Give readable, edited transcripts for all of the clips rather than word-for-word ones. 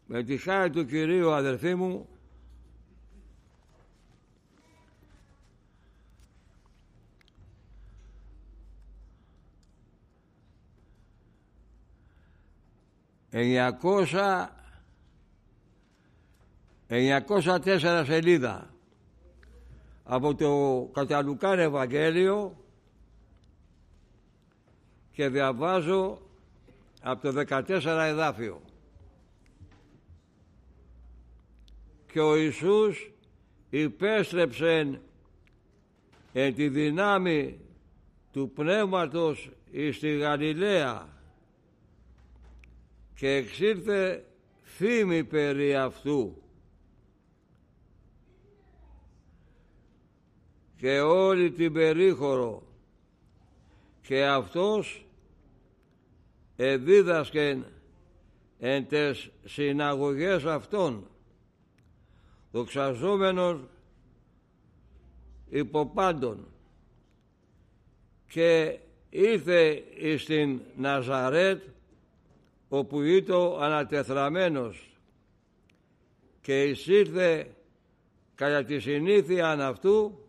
Με τη χάρη του Κυρίου, αδερφοί μου, ...904 σελίδα από το κατά Λουκάν Ευαγγέλιο και διαβάζω από το 14 εδάφιο. Και ο Ιησούς υπέστρεψεν εν τη δυνάμει του Πνεύματος εις τη Γαλιλαία και εξήλθε φήμη περί αυτού και όλη την περίχωρο, και αυτός εδίδασκεν εν τες συναγωγές αυτών, δοξαζόμενος υπό πάντων, και ήρθε εις την Ναζαρέτ όπου ήτο ανατεθραμένος, και εισήλθε κατά τη συνήθειαν αυτού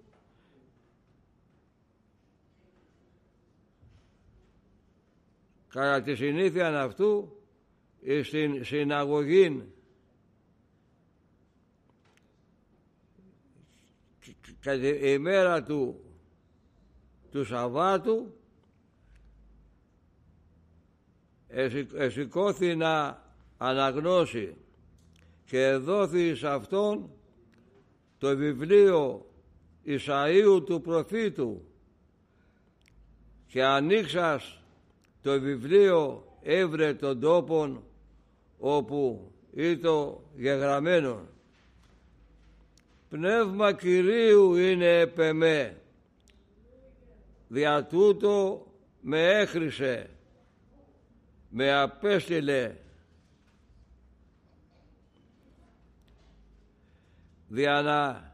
εις την συναγωγήν κατά η ημέρα του Σαββάτου, εσηκώθη να αναγνώσει, και εδόθη εις αυτόν το βιβλίο Ισαΐου του προφήτου, και ανοίξας το βιβλίο έβρε τον τόπον όπου ήτο γεγραμμένο. Πνεύμα Κυρίου είναι επ' εμέ, δια τούτο με έχρισε, με απέστειλε δια να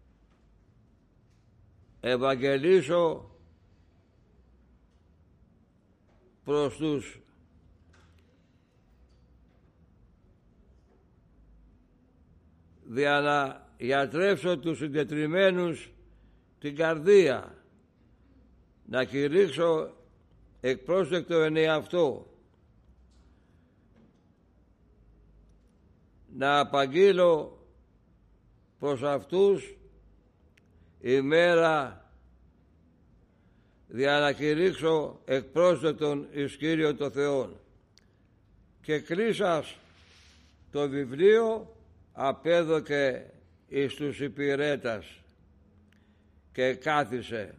ευαγγελίσω προς τους δια να γιατρεύσω τους συντετριμμένους την καρδία, να κηρύξω εκπρόσδεκτο εν εαυτό, να απαγγείλω προς αυτούς ημέρα δια να κηρύξω εκπρόσδεκτον εις Κύριον το Θεόν. Και κλείσας το βιβλίο απέδωκε εις τους υπηρέτας και κάθισε.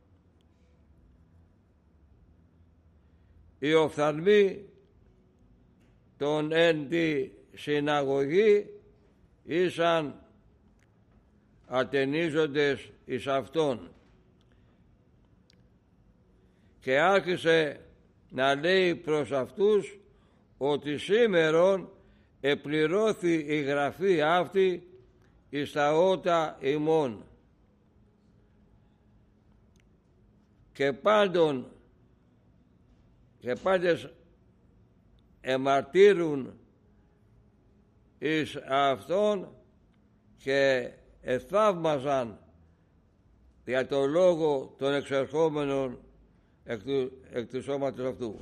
Οι οφθαλμοί των εν τη συναγωγή ήσαν ατενίζοντες εις αυτόν, και άρχισε να λέει προς αυτούς ότι σήμερον επληρώθη η γραφή αυτή εις τα ότα ημών, και πάντες εμαρτύρουν εις αυτόν και εθαύμαζαν για το λόγο των εξερχόμενων εκ του σώματος αυτού.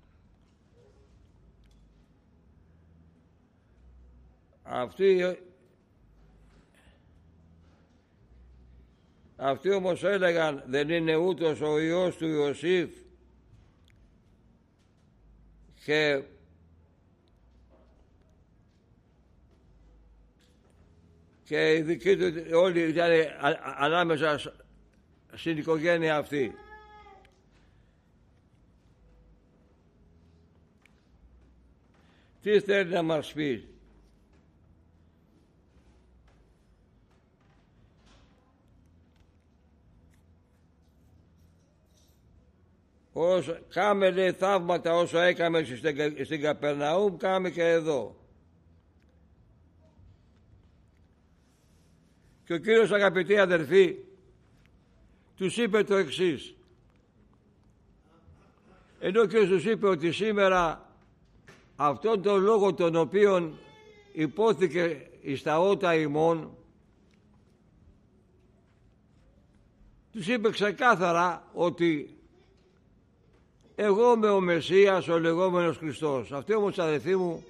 Αυτοί όμως έλεγαν, δεν είναι ούτως ο Υιός του Ιωσήφ? Και οι δικοί του όλοι ήταν ανάμεσα στην οικογένεια αυτή. Τι θέλει να μας πει? Κάμε, λέει, θαύματα όσο έκαμε στην Καπερναούμ, κάμε και εδώ. Και ο Κύριος, αγαπητοί αδερφοί, τους είπε το εξής. Ενώ ο Κύριος τους είπε ότι σήμερα αυτόν τον λόγο τον οποίον υπόθηκε εις τα ότα ημών, τους είπε ξεκάθαρα ότι εγώ είμαι ο Μεσσίας, ο λεγόμενος Χριστός. Αυτοί όμως, αδελφοί μου,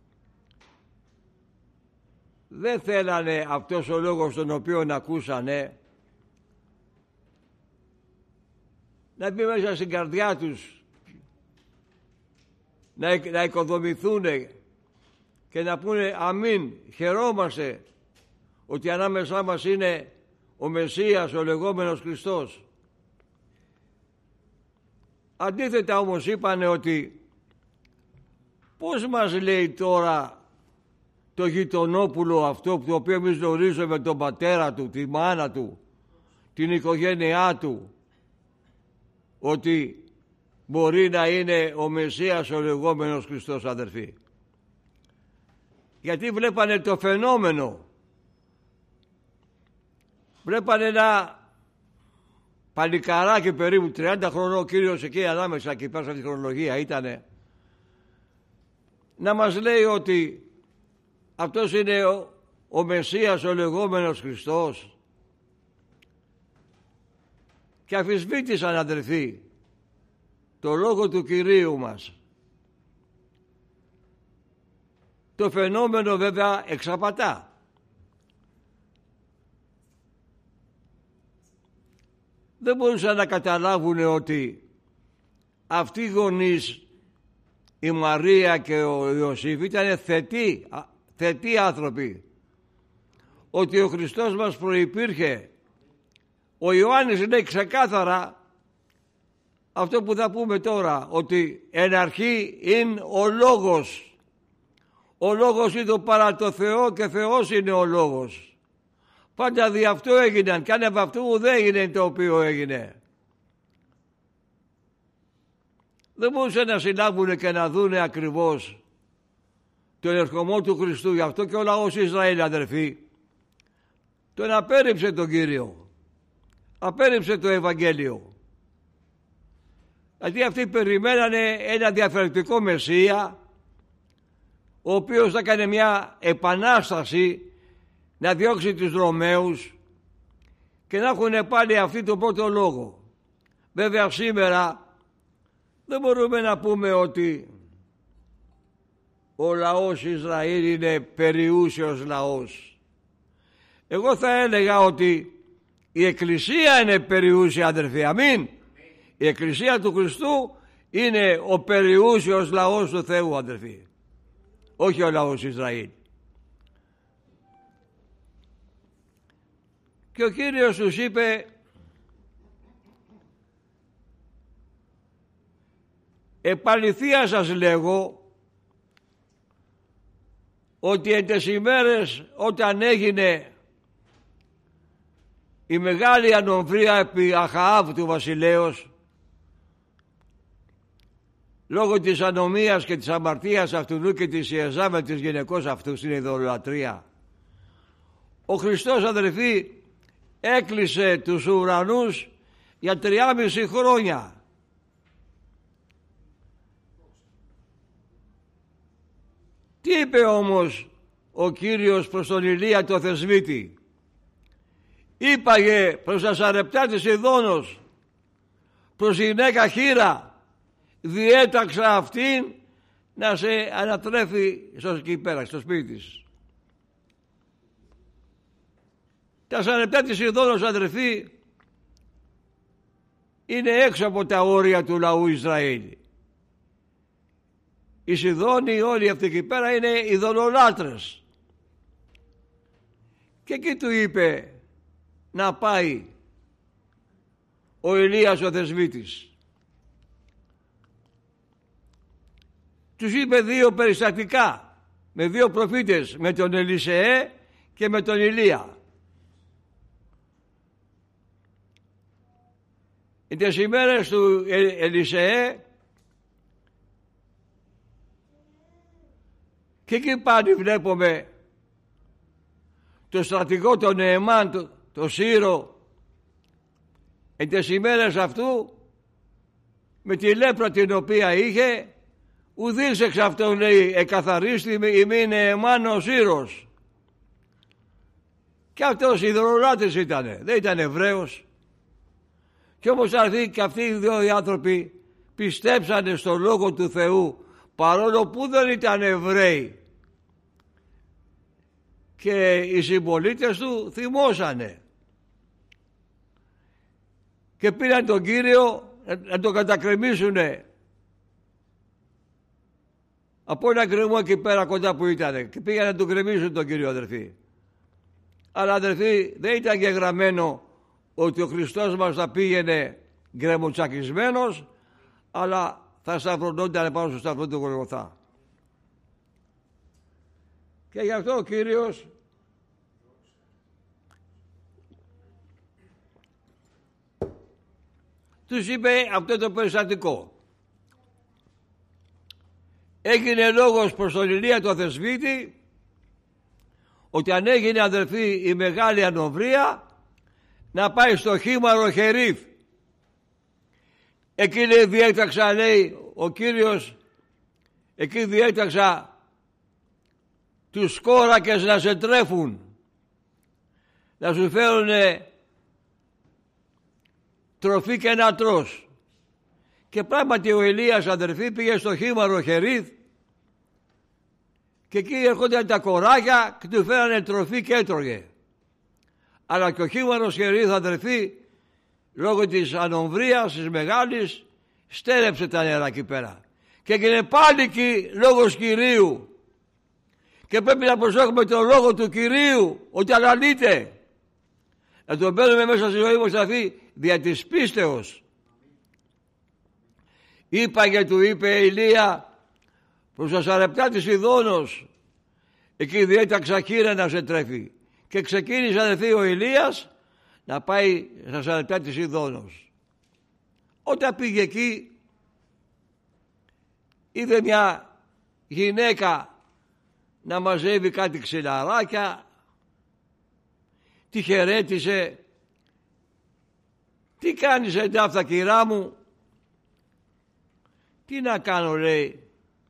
δεν θέλανε αυτός ο λόγος τον οποίο ακούσανε να μπει μέσα στην καρδιά τους, να οικοδομηθούν και να πούνε αμήν, χαιρόμαστε ότι ανάμεσά μας είναι ο Μεσσίας, ο λεγόμενος Χριστός. Αντίθετα όμως είπανε ότι πώς μας λέει τώρα το γειτονόπουλο αυτό, το οποίο εμείς γνωρίζουμε, τον πατέρα του, τη μάνα του, την οικογένειά του, ότι μπορεί να είναι ο Μεσσίας, ο λεγόμενος Χριστός, αδερφοί. Γιατί βλέπανε το φαινόμενο. Βλέπανε ένα παλικαράκι περίπου 30 χρονών, ο Κύριος εκεί ανάμεσα και πέρασα τη χρονολογία ήτανε, να μας λέει ότι αυτός είναι ο Μεσσίας, ο λεγόμενος Χριστός. Και αμφισβήτησαν, αδελφοί, το λόγο του Κυρίου μας. Το φαινόμενο βέβαια εξαπατά. Δεν μπορούσαν να καταλάβουν ότι αυτοί οι γονείς, η Μαρία και ο Ιωσήφ, ήταν θετοί άνθρωποι. Ότι ο Χριστός μας προϋπήρχε. Ο Ιωάννης λέει ξεκάθαρα αυτό που θα πούμε τώρα, ότι εν αρχή είναι ο Λόγος. Ο Λόγος είναι το παρά το Θεό και Θεός είναι ο Λόγος. Πάντα δι' αυτό έγιναν και αν από αυτού δεν έγινε το οποίο έγινε. Δεν μπορούσαν να συλλάβουν και να δούνε ακριβώς τον ερχομό του Χριστού. Γι' αυτό και ο λαός Ισραήλ, αδερφοί, τον απέρριψε τον Κύριο. Απέρριψε το Ευαγγέλιο. Γιατί αυτοί περιμένανε ένα διαφορετικό Μεσσία, ο οποίος θα κάνει μια επανάσταση, να διώξει τους Ρωμαίους και να έχουν πάλι αυτοί τον πρώτο λόγο. Βέβαια σήμερα δεν μπορούμε να πούμε ότι ο λαός Ισραήλ είναι περιούσιος λαός. Εγώ θα έλεγα ότι η Εκκλησία είναι περιούσια, αδερφοί. Αμήν. Η Εκκλησία του Χριστού είναι ο περιούσιος λαός του Θεού, αδερφοί. Όχι ο λαός Ισραήλ. Και ο Κύριος τους είπε, επαληθεία σας λέγω ότι εν τες ημέρες όταν έγινε η μεγάλη ανομβρία επί Αχαάβ του βασιλέως, λόγω της ανομίας και της αμαρτίας αυτού και της Ιεζάβελ της γυναικός αυτού στην ειδωλολατρία, ο Χριστός, αδελφοί, έκλεισε τους ουρανούς για 3,5 χρόνια. Τι είπε όμως ο Κύριος προς τον Ηλία το θεσμίτη? Είπαγε προς τα Σαρεπτά της Ιδώνος, προς τη γυναίκα Χήρα, διέταξα αυτήν να σε ανατρέφει εκεί πέρα, στο σπίτι της. Τα Σαρεπτά της Ιδώνος, αδερφοί, είναι έξω από τα όρια του λαού Ισραήλ. Οι Σιδώνοι όλοι αυτοί εκεί πέρα είναι ειδωλολάτρες. Και εκεί του είπε να πάει ο Ηλίας ο θεσμίτης. Τους είπε 2 περιστατικά με 2 προφήτες, με τον Ελισεέ και με τον Ηλία. Τις ημέρες του Ελισεέ και εκεί πάλι βλέπουμε το στρατηγό τον Νεεμάν, το Σύρο, τις ημέρες αυτού με τη λέπρα την οποία είχε, ουδής εξ αυτών, λέει, εκαθαρίστη ημίν εμάνος ήρος. Και αυτός ιδωλολάτρης ήτανε, δεν ήταν Εβραίος. Κι όμως και αυτοί οι δύο οι άνθρωποι πιστέψανε στο Λόγο του Θεού, παρόλο που δεν ήταν Εβραίοι. Και οι συμπολίτες του θυμώσανε. Και πήραν τον Κύριο να τον κατακρεμίσουνε από ένα γκρεμό εκεί πέρα κοντά που ήτανε. Και πήγαν να τον κρεμίσουν τον Κύριο, αδερφοί. Αλλά, αδερφοί, δεν ήταν και γραμμένο ότι ο Χριστός μας θα πήγαινε γκρεμοτσακισμένος, αλλά θα σταυρωνόταν πάνω στο σταυρό του Γολγοθά. Και γι' αυτό ο Κύριος τους είπε αυτό το περιστατικό. Έγινε λόγος προς τον Ηλία το Θεσβήτη ότι αν έγινε, αδερφοί, η μεγάλη ανοβρία, να πάει στο χήμαρο Χερίφ. Εκεί, λέει, διέταξα, λέει ο Κύριος, εκεί διέταξα τους κόρακες να σε τρέφουν, να σου φέρουνε τροφή και να τρως. Και πράγματι ο Ηλίας, αδερφοί, πήγε στο χήμαρο Χερίφ και εκεί έρχονταν τα κοράκια και του φέρανε τροφή και έτρωγε. Αλλά και ο χήμαρος Χερίφ, αδερφοί, λόγω της ανομβρίας της μεγάλης, στέρεψε τα νερά εκεί πέρα. Και έγινε πάλι εκεί λόγος Κυρίου. Και πρέπει να προσέχουμε τον λόγο του Κυρίου, ότι αναλύεται. Να τον παίρνουμε μέσα στη ζωή μας, αδερφοί, δια της πίστεως. Είπα και του είπε Ηλία προς τα Σαρεπτά της Ιδώνος, εκεί διέταξα χείρα να σε τρέφει. Και ξεκίνησε, αδερφοί, ο Ηλίας να πάει στα Σαρεπτά της Ιδώνος. Όταν πήγε εκεί, είδε μια γυναίκα να μαζεύει κάτι ξυλαράκια, τη χαιρέτησε. Τι κάνεις εντάφτα, κυρά μου? Τι να κάνω, λέει.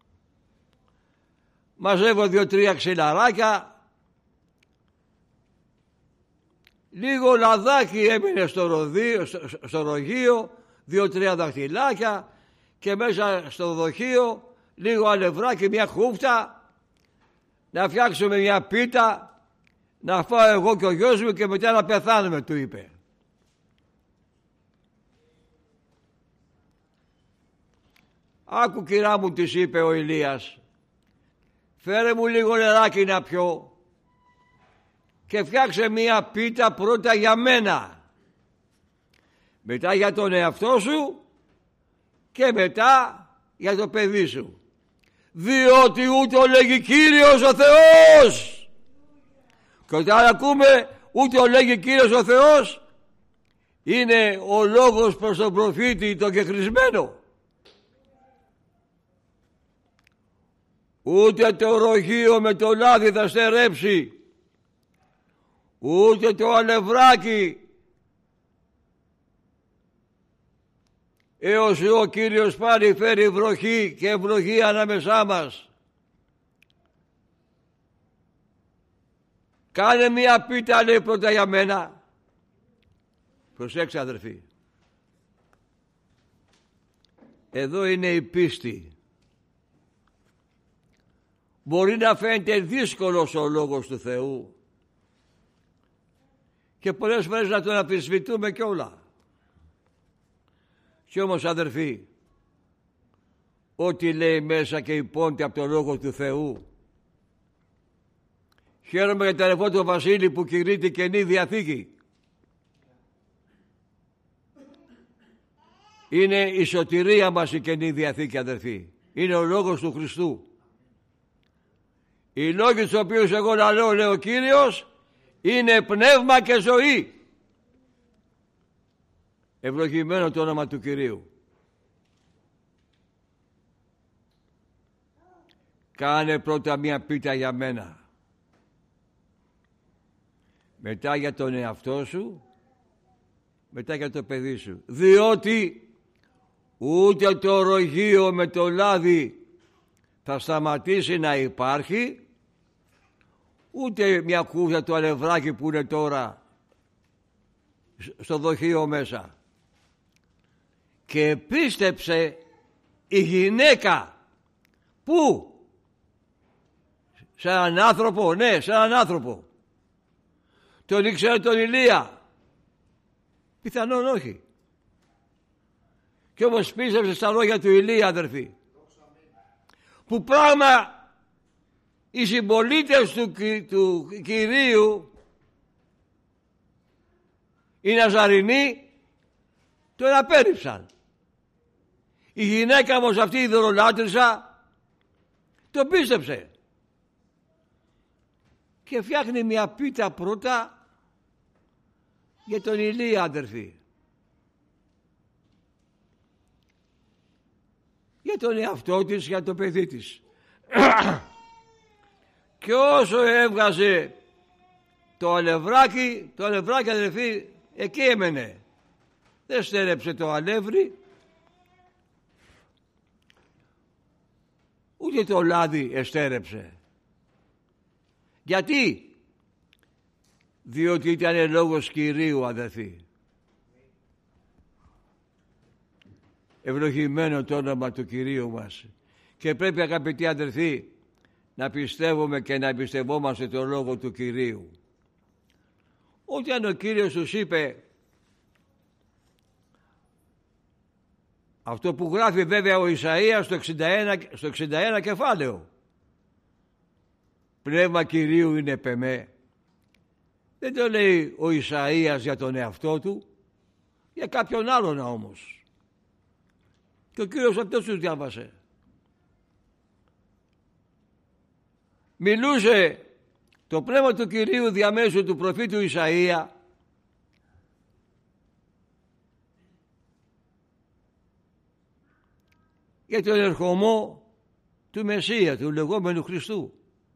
Μαζεύω 2-3 ξυλαράκια. Λίγο λαδάκι έμεινε στο ρογείο, 2-3 δαχτυλάκια, και μέσα στο δοχείο λίγο αλευράκι, μια χούφτα, να φτιάξουμε μια πίτα, να φάω εγώ και ο γιος μου και μετά να πεθάνουμε, του είπε. Άκου, κυρά μου, της είπε ο Ηλίας, φέρε μου λίγο νεράκι να πιω και φτιάξε μία πίτα πρώτα για μένα, μετά για τον εαυτό σου και μετά για το παιδί σου, διότι ούτω λέγει Κύριος ο Θεός. Και όταν ακούμε ούτω λέγει Κύριος ο Θεός, είναι ο λόγος προς τον προφήτη τον κεχρισμένο. Ούτε το ρογείο με το λάδι θα στερέψει, ούτε το αλευράκι, έως ο Κύριος πάλι φέρει βροχή και ευλογία ανάμεσά μας. Κάνε μία πίτα, λέει, πρώτα για μένα. Προσέξτε, αδερφοί, εδώ είναι η πίστη. Μπορεί να φαίνεται δύσκολος ο λόγος του Θεού και πολλές φορές να τον αμφισβητούμε κιόλα. Κι όμως, αδερφοί, ό,τι λέει μέσα και υπόνται από τον λόγο του Θεού. Χαίρομαι για τον αδερφό του Βασίλη που κηρύττει Καινή Διαθήκη. Είναι η σωτηρία μας η Καινή Διαθήκη, αδερφοί. Είναι ο λόγος του Χριστού. Οι λόγοι τους οποίους εγώ να λέω, λέει ο Κύριος, είναι πνεύμα και ζωή. Ευλογημένο το όνομα του Κυρίου. Κάνε πρώτα μια πίτα για μένα, μετά για τον εαυτό σου, μετά για το παιδί σου, διότι ούτε το ρογείο με το λάδι θα σταματήσει να υπάρχει ούτε μια κούβια το αλευράκι που είναι τώρα στο δοχείο μέσα. Και πίστεψε η γυναίκα. Πού? Σε έναν άνθρωπο, ναι, σε έναν άνθρωπο. Τον ήξερε τον Ηλία? Πιθανόν όχι. Και όμως πίστεψε στα λόγια του Ηλία, αδερφοί. Που πράγμα οι συμπολίτες του Κυρίου, οι Ναζαρινοί, τον απέρριψαν. Η γυναίκα όμως αυτή, η ειδωλολάτρησα, τον πίστεψε. Και φτιάχνει μια πίτα πρώτα για τον Ηλία, αδερφοί. Για τον εαυτό της, για το παιδί της. Και όσο έβγαζε το αλευράκι, αδερφοί, εκεί έμενε. Δεν στέρεψε το αλεύρι, ούτε το λάδι εστέρεψε. Γιατί? Διότι ήταν λόγος Κυρίου, αδερφοί. Ευλογημένο το όνομα του Κυρίου μας. Και πρέπει, αγαπητοί αδερφοί, να πιστεύουμε και να εμπιστευόμαστε το λόγο του Κυρίου. Όταν ο Κύριος τους είπε αυτό που γράφει βέβαια ο Ισαΐας στο 61 κεφάλαιο, πνεύμα Κυρίου είναι πεμέ, δεν το λέει ο Ισαΐας για τον εαυτό του, για κάποιον άλλον όμως. Και ο Κύριος αυτός τους διάβασε. Μιλούσε το πνεύμα του Κυρίου διαμέσου του προφήτου Ισαΐα για τον ερχομό του Μεσσία, του λεγόμενου Χριστού.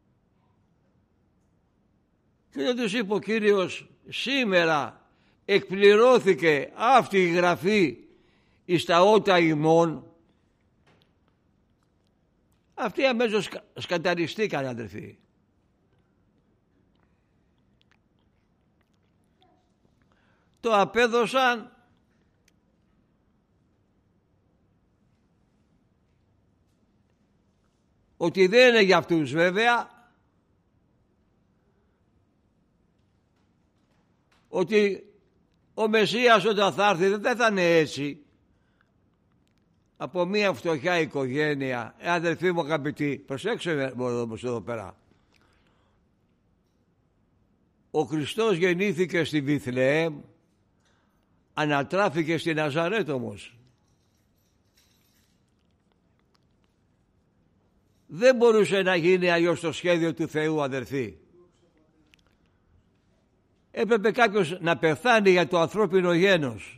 Και δεν τους είπε ο Κύριος, σήμερα εκπληρώθηκε αυτή η γραφή εις τα ότα ημών. Αυτοί αμέσως σκανταριστήκαν, αδερφοί. Το απέδωσαν ότι δεν είναι για αυτούς βέβαια, ότι ο Μεσσίας όταν θα έρθει δεν θα είναι έτσι, από μια φτωχιά οικογένεια. Αδελφοί μου αγαπητοί, προσέξτε όμως εδώ πέρα. Ο Χριστός γεννήθηκε στη Βιθλεέμ, ανατράφηκε στη Ναζαρέτ όμως. Δεν μπορούσε να γίνει αλλιώς το σχέδιο του Θεού, αδελφοί. Έπρεπε κάποιος να πεθάνει για το ανθρώπινο γένος.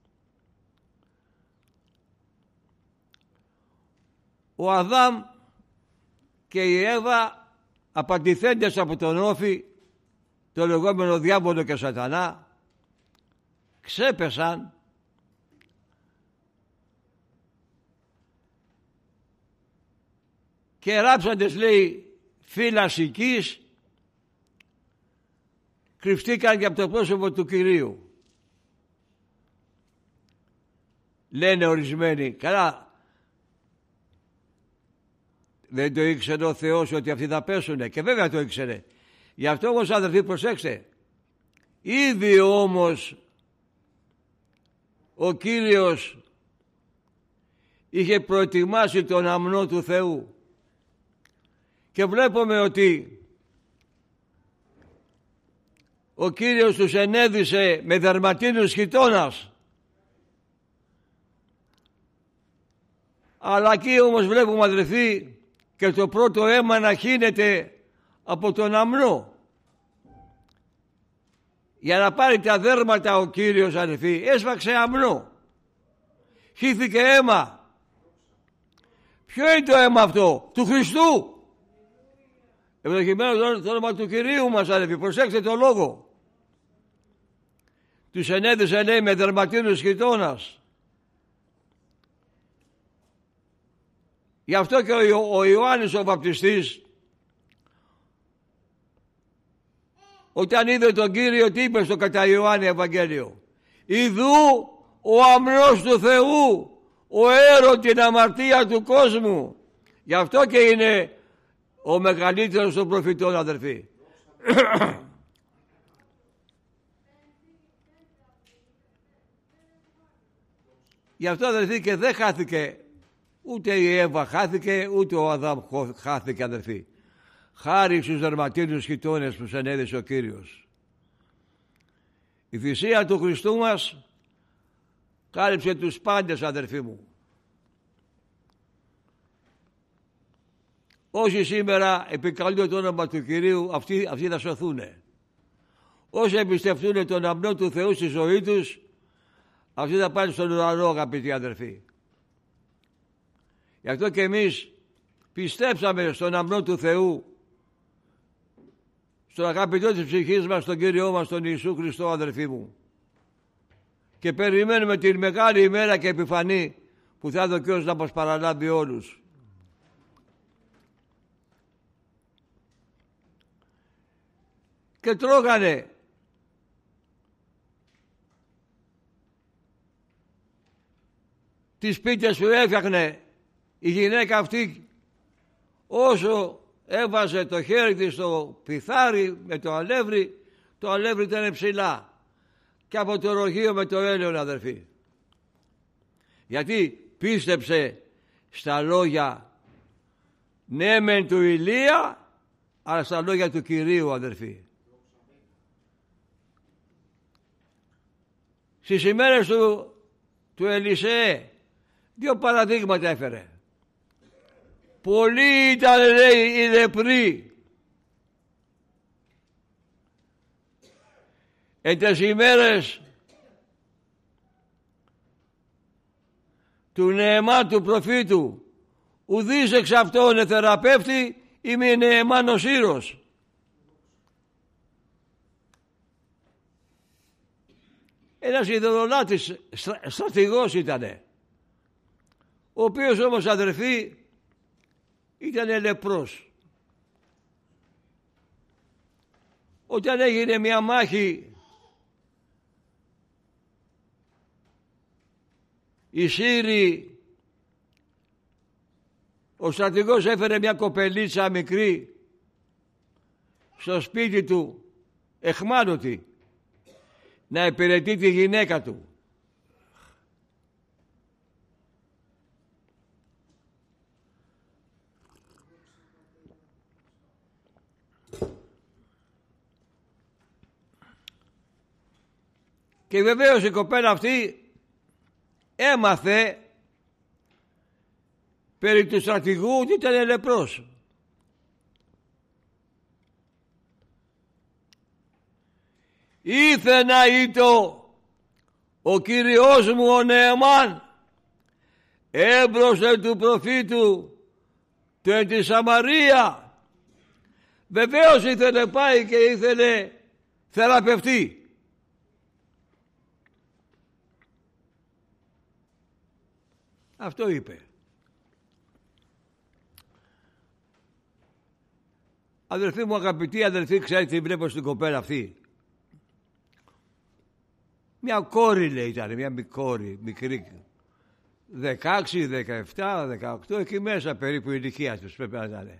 Ο Αδάμ και η Εύα, απαντηθέντες από τον όφη, το λεγόμενο διάβολο και σατανά, ξέπεσαν και ράψαντες, λέει, φύλας οικής, κρυφτήκαν και από το πρόσωπο του Κυρίου. Λένε ορισμένοι, καλά, δεν το ήξερε ο Θεός ότι αυτοί θα πέσουνε? Και βέβαια το ήξερε. Γι' αυτό όμως, αδελφοί, προσέξτε, ήδη όμως ο Κύριος είχε προετοιμάσει τον αμνό του Θεού. Και βλέπουμε ότι ο Κύριος τους ενέδισε με δερματίνους χιτώνας. Αλλά εκεί όμως βλέπουμε, αδελφοί, και το πρώτο αίμα να χύνεται από τον αμνό. Για να πάρει τα δέρματα ο Κύριος, αδελφοί, έσφαξε αμνό. Χύθηκε αίμα. Ποιο είναι το αίμα αυτό? Του Χριστού. Ευλογημένο το όνομα του Κυρίου μας, αδελφοί. Προσέξτε το λόγο. Τους ενέδισε, λέει, με δερματίνους χιτώνας. Γι' αυτό και ο Ιωάννης ο Βαπτιστής, όταν είδε τον Κύριο, τι είπε στο κατά Ιωάννη Ευαγγέλιο? Ιδού ο αμνός του Θεού, ο έρων την αμαρτία του κόσμου. Γι' αυτό και είναι ο μεγαλύτερος των προφητών, αδερφοί. Γι' αυτό, αδερφοί, και δεν χάθηκε ούτε η Εύα χάθηκε, ούτε ο Αδάμ χάθηκε, αδερφοί. Χάρη στους δερματίνους χιτώνες που ενέδειξε ο Κύριος. Η θυσία του Χριστού μας κάλυψε τους πάντες, αδερφοί μου. Όσοι σήμερα επικαλούνται το όνομα του Κυρίου, αυτοί θα σωθούν. Όσοι εμπιστευτούν τον αμνό του Θεού στη ζωή τους, αυτοί θα πάνε στον ουρανό, αγαπητοί αδερφοί. Γι' αυτό και εμείς πιστέψαμε στον αμνό του Θεού, στον αγαπητό της ψυχής μας, τον Κύριό μας, τον Ιησού Χριστό, αδερφοί μου. Και περιμένουμε την μεγάλη ημέρα και επιφανή που θα δει ο Κύριος να μας παραλάβει όλους. Και τρώγανε τις πίτες που έφτιαχνε η γυναίκα αυτή, όσο έβαζε το χέρι της στο πιθάρι με το αλεύρι ήταν ψηλά, και από το ροχείο με το έλαιον, αδερφοί. Γιατί πίστεψε στα λόγια, ναι μεν του Ηλία, αλλά στα λόγια του Κυρίου, αδερφοί. Στις ημέρες του Ελισεέ 2 παραδείγματα έφερε. Πολλοί ήταν, λέει, οι λεπροί. Εν τες ημέρες του Νεεμάν του προφήτου, ουδής εξ αυτών εθεραπεύτη, είμαι Νεεμάν ο Σύρος. Ένας ειδωλολάτης στρατηγός ήτανε, ο οποίος όμως, αδερφοί, ήτανε λεπρός. Όταν έγινε μια μάχη, οι Σύριοι, ο στρατηγός έφερε μια κοπελίτσα μικρή στο σπίτι του, εχμάλωτη, να υπηρετεί τη γυναίκα του. Και βεβαίως η κοπέλα αυτή έμαθε περί του στρατηγού ότι ήταν λεπρός. Ήθε να ήτο ο Κύριος μου ο Νεεμάν έμπροσθε του προφήτου του εν τη Σαμαρία. Βεβαίως ήθελε πάει και ήθελε θεραπευτεί. Αυτό είπε. Αδελφοί μου, αγαπητοί αδελφοί, ξέρετε τι βλέπω στην κοπέλα αυτή? Μια κόρη, λέει, ήταν, μια κόρη, μικρή, 16, 17, 18, εκεί μέσα περίπου η ηλικία τους πρέπει να ήταν.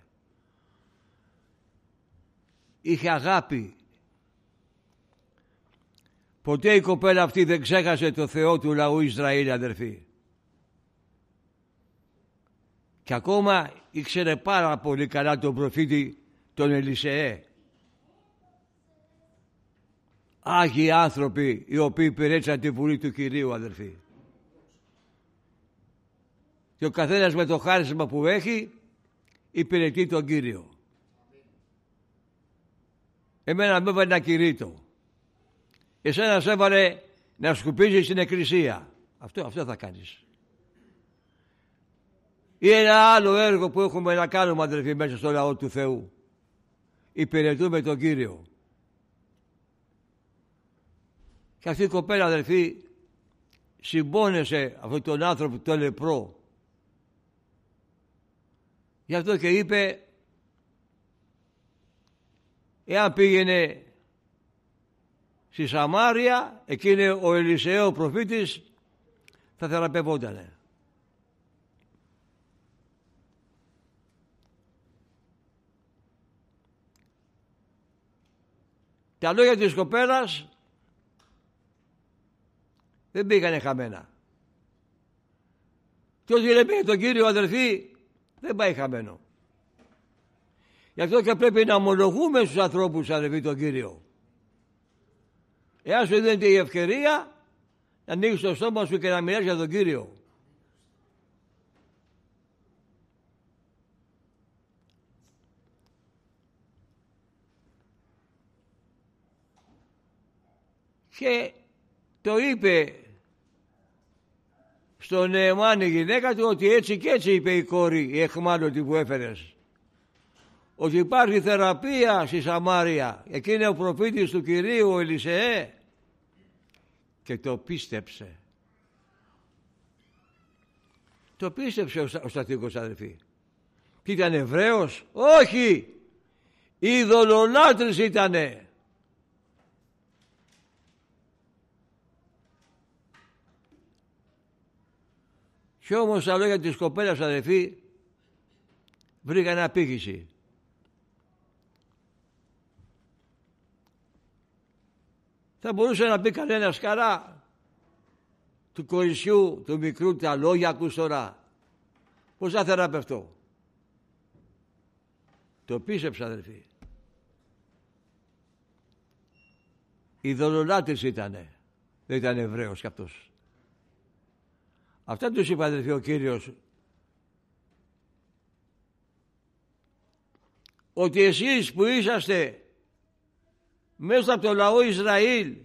Είχε αγάπη. Ποτέ η κοπέλα αυτή δεν ξέχασε το Θεό του λαού Ισραήλ, αδερφοί. Και ακόμα ήξερε πάρα πολύ καλά τον προφήτη τον Ελισεέ. Άγιοι άνθρωποι οι οποίοι υπηρέτησαν τη Βουλή του Κυρίου, αδερφοί. Και ο καθένας με το χάρισμα που έχει υπηρετεί τον Κύριο. Εμένα με έβαλε ένα κηρύττο. Εσένα σε έβαλε να σκουπίζεις στην εκκλησία. Αυτό θα κάνεις. Ή ένα άλλο έργο που έχουμε να κάνουμε, αδερφοί, μέσα στο λαό του Θεού. Υπηρετούμε τον Κύριο. Και αυτή η κοπέλα, αδερφοί, συμπόνεσε αυτόν τον άνθρωπο, τον λεπρό. Γι' αυτό και είπε, εάν πήγαινε στη Σαμάρια, εκείνη ο Ελισεώ ο προφήτης θα θεραπευότανε. Τα λόγια της κοπέλας δεν πήγανε χαμένα. Και ό,τι λέει τον Κύριο, αδερφοί, δεν πάει χαμένο. Γι' αυτό και πρέπει να ομολογούμε στους ανθρώπους, αδερφοί, τον Κύριο. Εάν σου δίνεται η ευκαιρία να ανοίξεις το στόμα σου και να μιλάς για τον Κύριο. Και το είπε στον Νεεμάν η γυναίκα του ότι έτσι και έτσι είπε η κόρη, η εχμάλωτη που έφερες, ότι υπάρχει θεραπεία στη Σαμάρια. Εκεί είναι ο προφήτης του Κυρίου ο Ελισεέ, και το πίστεψε. Το πίστεψε ο στρατηγός, αδελφοί. Και ήταν Εβραίος? Όχι, ειδωλολάτρης ήτανε. Και όμως τα λόγια της κοπέλας, αδελφοί, βρήκαν απήγηση. Θα μπορούσε να πει κανένας, καλά, του κορισιού, του μικρού, τα λόγια ακούς τώρα. Πώς θα θεραπευτώ? Το πίστεψε, αδελφοί. Ειδωλολάτρης ήτανε. Δεν ήταν Εβραίος κι αυτός. Αυτά τους είπε, αδελφοί, ο Κύριος, ότι εσείς που είσαστε μέσα από το λαό Ισραήλ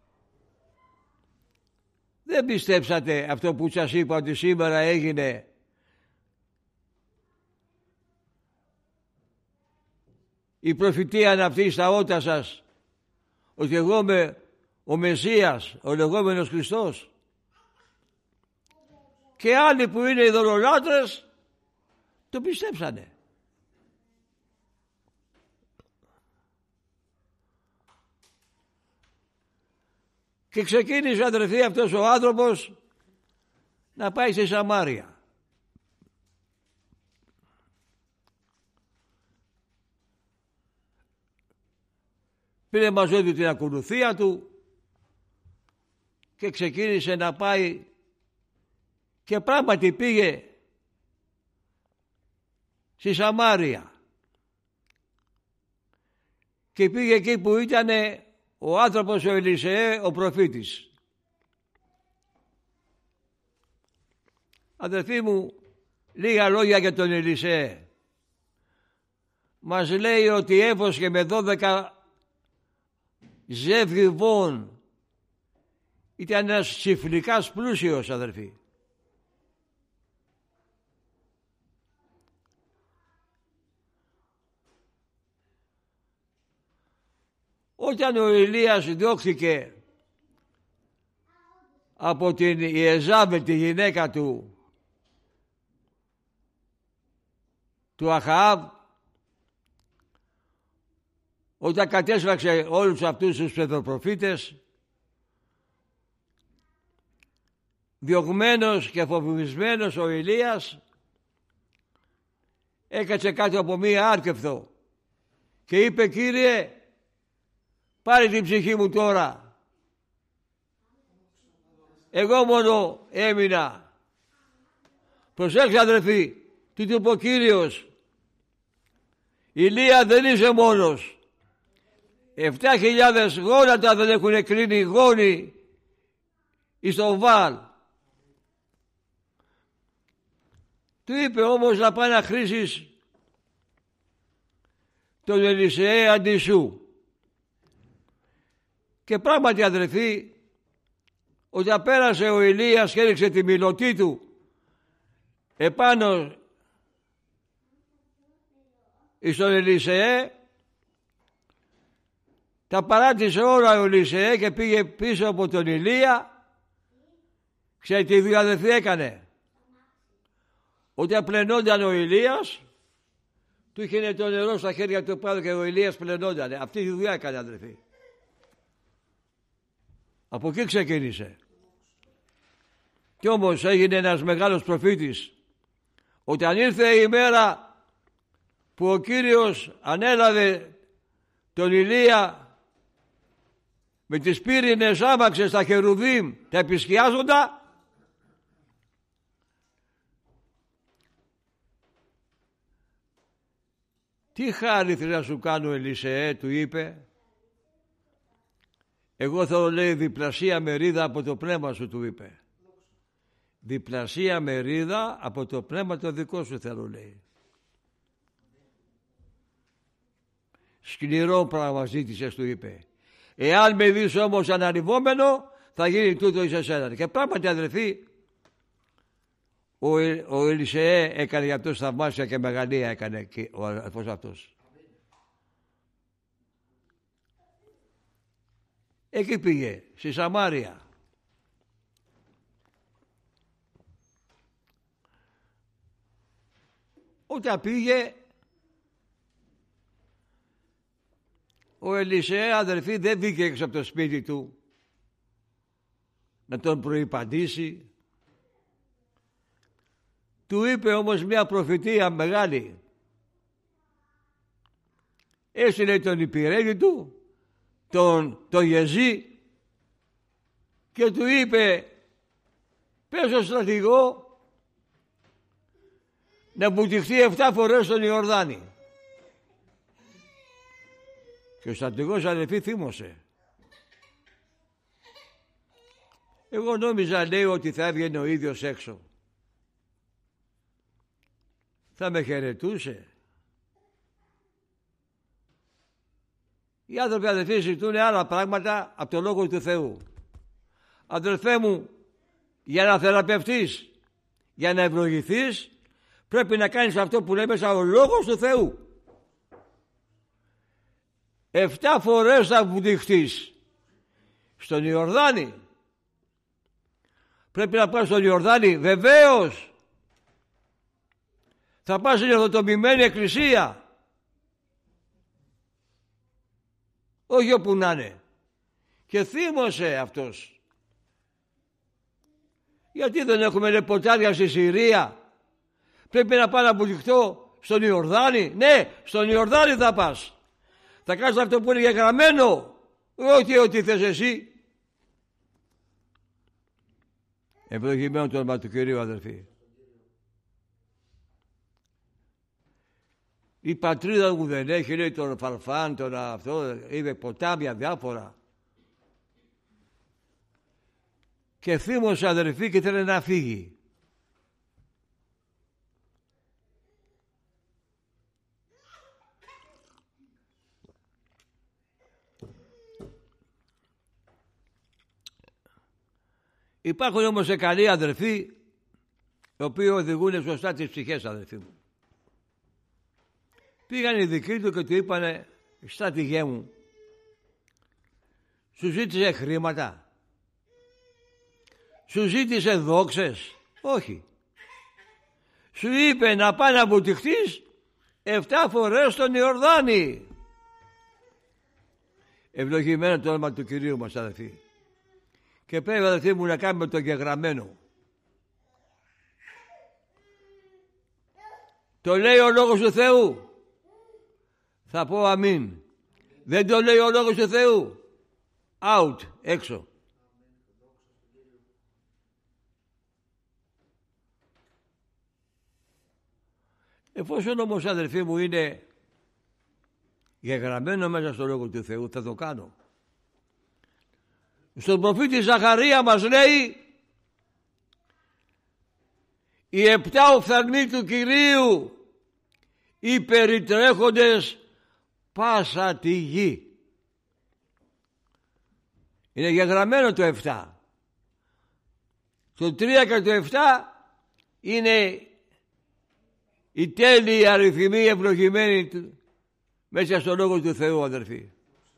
δεν πιστέψατε αυτό που σας είπα, ότι σήμερα έγινε η προφητεία αυτή στα ότα σας, ότι εγώ είμαι ο Μεσσίας, ο λεγόμενος Χριστός. Και άλλοι που είναι ειδωλολάτρες το πιστέψανε. Και ξεκίνησε, αδερφοί, αυτός ο άνθρωπος να πάει στη Σαμάρια. Πήρε μαζί του την ακολουθία του και ξεκίνησε να πάει, και πράγματι πήγε στη Σαμάρια και πήγε εκεί που ήταν ο άνθρωπος ο Ελισεέ ο προφήτης. Αδερφοί μου, λίγα λόγια για τον Ελισεέ. Μας λέει ότι έβοσκε με 12 ζεύγη βόν. Ήταν ένας τσιφλικάς πλούσιος, αδερφοί. Όταν ο Ηλίας διώχθηκε από την Ιεζάβελ, τη γυναίκα του Αχαάβ, όταν κατέσφαξε όλους αυτούς τους ψευδοπροφήτες, διωγμένος και φοβισμένος ο Ηλίας έκατσε κάτω από μία άρκεφθο και είπε, Κύριε, πάρε την ψυχή μου τώρα. Εγώ μόνο έμεινα. Προσέξτε, αδερφοί, τι του είπε ο Κύριος. Ηλία, δεν είσαι μόνος. 7.000 γόνατα δεν έχουν κρίνει γόνοι εις τον Βάλ. Του είπε όμως να πάει να χρήσεις τον Ελισεέ αντί σου. Και πράγματι, αδερφοί, όταν πέρασε ο Ηλίας και έριξε τη μιλωτή του επάνω στον Ελισεέ, τα παράτησε όλα ο Ελισεέ και πήγε πίσω από τον Ηλία. Ξέρετε τι δύο, αδερφοί, έκανε? Όταν πλενόταν ο Ηλίας, του είχε το νερό στα χέρια του πάνω και ο Ηλίας πλενόντανε. Αυτή τη δουλειά έκανε, αδερφοί. Από εκεί ξεκίνησε. Κι όμως έγινε ένας μεγάλος προφήτης. Όταν ήρθε η ημέρα που ο Κύριος ανέλαβε τον Ηλία με τις πύρινες άμαξες, τα χερουβίμ, τα επισκιάζοντα, τι χάρη θέλει να σου κάνω, Ελισεέ, του είπε. Εγώ θέλω, λέει, διπλασία μερίδα από το πνεύμα σου, του είπε. Διπλασία μερίδα από το πνεύμα το δικό σου θέλω, λέει. Σκληρό πράγμα ζήτησες, του είπε. Εάν με δεις όμως αναρριβόμενο, θα γίνει τούτο εις εσένα. Και πράγματι, αδελφοί, ο Ελισεέ έκανε για αυτό θαυμάσια και μεγαλεία, έκανε και ο αδελφός αυτός. Εκεί πήγε, στη Σαμάρια. Όταν πήγε, ο Ελισεέ, αδελφοί, δεν βγήκε έξω από το σπίτι του να τον προϋπαντήσει. Του είπε όμως μια προφητεία μεγάλη. Έστειλε τον υπηρέτη του, τον Γεζή, και του είπε, πες στον στρατηγό να μπουτυχθεί 7 φορές στον Ιορδάνη. Και ο στρατηγός, αδελφοί, θύμωσε. Εγώ νόμιζα, λέει, ότι θα έβγαινε ο ίδιος έξω. Θα με χαιρετούσε. Οι άνθρωποι, αδελφοί, ζητούν άλλα πράγματα από το Λόγο του Θεού. Αδελφέ μου, για να θεραπευτείς, για να ευλογηθείς, πρέπει να κάνεις αυτό που λέει μέσα ο Λόγος του Θεού. 7 φορές θα βουτυχτείς στον Ιορδάνη. Πρέπει να πας στον Ιορδάνη, βεβαίως. Θα πας στην οδοτομημένη εκκλησία. Όχι όπου να είναι. Και θύμωσε αυτός. Γιατί δεν έχουμε, λέει, ποτάρια στη Συρία? Πρέπει να πάω να βουτυχτώ στον Ιορδάνη. Ναι, στον Ιορδάνη θα πας. Θα κάνεις αυτό που είναι γεγραμμένο. Όχι ό,τι θες εσύ. Ευλογημένο το όνομα του Κυρίου, αδελφοί. Η πατρίδα μου δεν έχει, λέει, τον Φαρφάν, τον αυτό, είπε ποτάμια διάφορα. Και θύμωσε, αδελφοί, και θέλει να φύγει. Υπάρχουν όμως και καλοί αδελφοί, οι οποίοι οδηγούν σωστά τις ψυχές, αδελφοί μου. Πήγαν οι δικοί του και του είπανε, στρατηγέ μου, σου ζήτησε χρήματα, σου ζήτησε δόξες? Όχι. Σου είπε να πάει να βουτυχτείς 7 φορές στον Ιορδάνη. Ευλογημένο το όνομα του Κυρίου μας, αδελφοί. Και πρέπει, αδελφοί μου, να κάνουμε το γεγραμμένο. Το λέει ο Λόγος του Θεού, θα πω αμήν. Δεν το λέει ο Λόγος του Θεού, out, έξω. Εφόσον όμως, αδελφοί μου, είναι γεγραμμένο μέσα στο Λόγο του Θεού, θα το κάνω. Στον προφήτη Ζαχαρία μας λέει, οι 7 οφθαλμοί του Κυρίου, οι περιτρέχοντες πάσα τη γη. Είναι γεγραμμένο το 7. Το 3 και το 7 είναι η τέλειη αριθμή ευλογημένη μέσα στο Λόγο του Θεού, αδερφοί.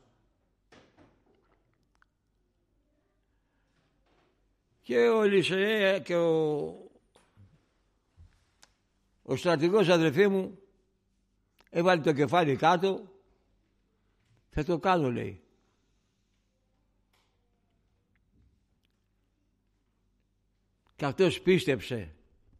Και ο Ελισεέ και ο στρατηγός, αδερφοί μου, έβαλε το κεφάλι κάτω, θα το κάνω, λέει. Και αυτός πίστεψε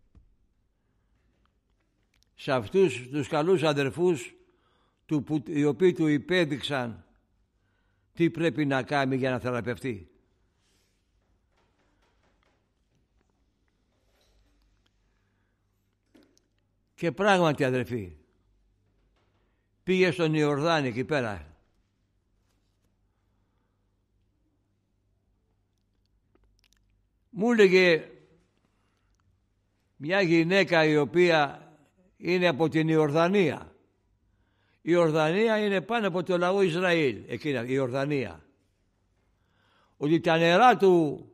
σε αυτούς τους καλούς αδερφούς οι οποίοι του υπέδειξαν τι πρέπει να κάνει για να θεραπευτεί. Και πράγματι, αδερφοί, πήγε στον Ιορδάνη εκεί πέρα. Μου έλεγε μια γυναίκα η οποία είναι από την Ιορδανία. Η Ιορδανία είναι πάνω από το λαό Ισραήλ, εκείνα, η Ιορδανία. Ότι τα νερά του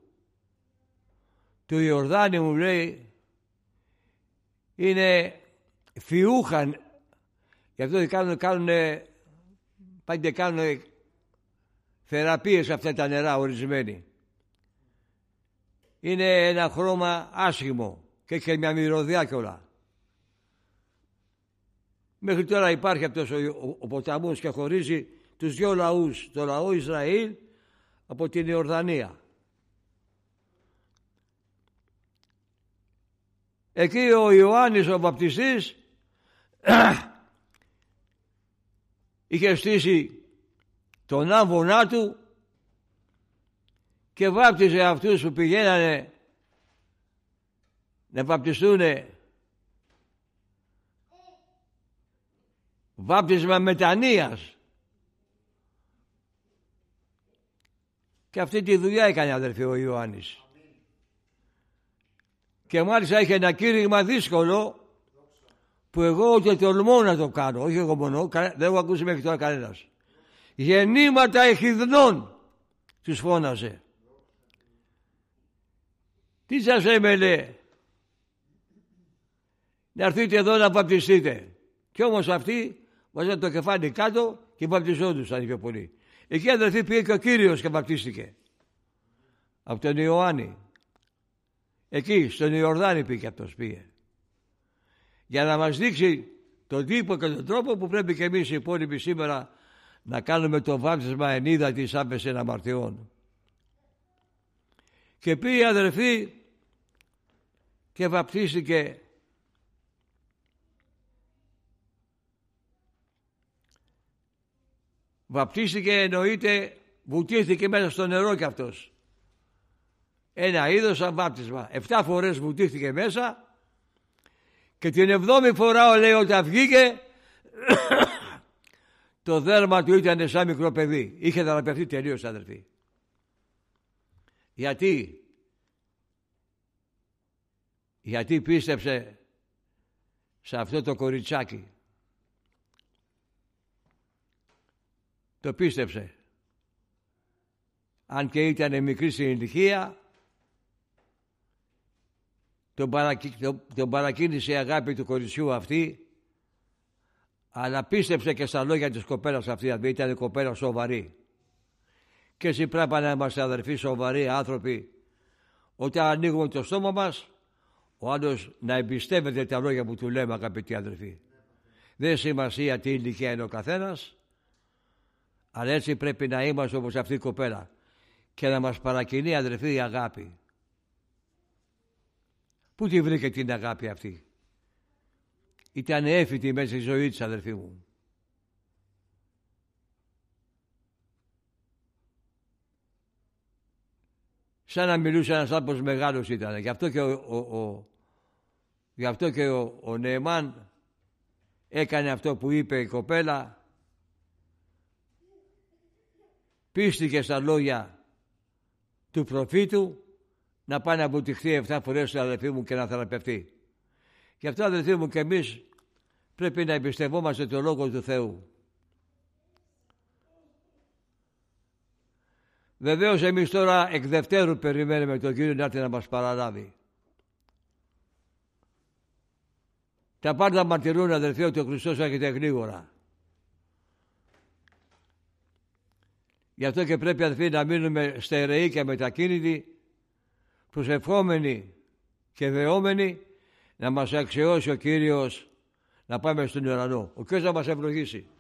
Ιορδάνη, μου λέει, είναι φιούχα. Γι' αυτό κάνουν θεραπείες σε αυτά τα νερά ορισμένοι. Είναι ένα χρώμα άσχημο και έχει μια μυρωδιά κιόλα. Μέχρι τώρα υπάρχει αυτός ο ποταμός και χωρίζει τους δύο λαούς, το λαό Ισραήλ από την Ιορδανία. Εκεί ο Ιωάννης ο Βαπτιστής είχε στήσει τον άμβονά του και βάπτιζε αυτούς που πηγαίνανε να βαπτιστούνε βάπτισμα μετανοίας. Και αυτή τη δουλειά έκανε, αδερφοί, ο Ιωάννης. Και μάλιστα είχε ένα κήρυγμα δύσκολο που εγώ ούτε τολμώ να το κάνω. Όχι εγώ μόνο, δεν έχω ακούσει μέχρι τώρα κανένας. Γεννήματα εχιδνών τους φώναζε. Τι σας έμελε να έρθετε εδώ να βαπτιστείτε? Κι όμως αυτοί βάζαν το κεφάλι κάτω και βαπτιζόντουσαν πιο πολύ. Εκεί, αδερφοί, πήγε και ο Κύριος και βαπτίστηκε από τον Ιωάννη. Εκεί στον Ιορδάνη πήγε αυτός, πήγε για να μας δείξει τον τύπο και τον τρόπο που πρέπει και εμείς οι υπόλοιποι σήμερα να κάνουμε το βάπτισμα εν ύδατι άμεσεν αμαρτιών. Και πήγε, αδερφοί, και βαπτίστηκε. Βαπτίστηκε εννοείται βουτήθηκε μέσα στο νερό κι αυτός. Ένα είδος βάπτισμα. 7 φορές βουτήθηκε μέσα και την 7η φορά, λέει, όταν βγήκε το δέρμα του ήταν σαν μικρό παιδί. Είχε θεραπευτεί τελείως, αδερφοί. Γιατί πίστεψε σε αυτό το κοριτσάκι. Το πίστεψε. Αν και ήταν μικρή στην ηλικία, τον παρακίνησε η αγάπη του κοριτσιού αυτή, αλλά πίστεψε και στα λόγια της κοπέλας αυτή, δηλαδή ήταν κοπέλα σοβαρή. Και εσύ πρέπει να είμαστε, αδερφοί, σοβαροί άνθρωποι. Όταν ανοίγουμε το στόμα μας, ο άλλος να εμπιστεύεται τα λόγια που του λέμε, αγαπητοί αδερφοί. Δεν έχει σημασία τι ηλικία είναι ο καθένας, αλλά έτσι πρέπει να είμαστε όπως αυτή η κοπέλα και να μας παρακινεί, αδερφοί, η αγάπη. Πού τη βρήκε την αγάπη αυτή? Ήταν έφυτη μέσα στη ζωή της, αδερφοί μου. Σαν να μιλούσε ένας άνθρωπος μεγάλος ήταν. Γι' αυτό και ο Νεεμάν έκανε αυτό που είπε η κοπέλα. Πίστηκε στα λόγια του προφήτου να πάει να βουτυχθεί 7 φορές, αδελφοί μου, και να θεραπευτεί. Γι' αυτό, αδελφοί μου, και εμείς πρέπει να εμπιστευόμαστε το Λόγο του Θεού. Βεβαίως εμείς τώρα εκ δευτέρου περιμένουμε τον Κύριο να έρθει να μας παραλάβει. Τα πάντα μαρτυρούν, αδελφοί, ότι ο Χριστός έρχεται γρήγορα. Γι' αυτό και πρέπει, αδελφοί, να μείνουμε στερεοί και μετακίνητοι, προσευχόμενοι και δεόμενοι, να μας αξιώσει ο Κύριος να πάμε στον ουρανό. Ο Κύριος να μας ευλογήσει.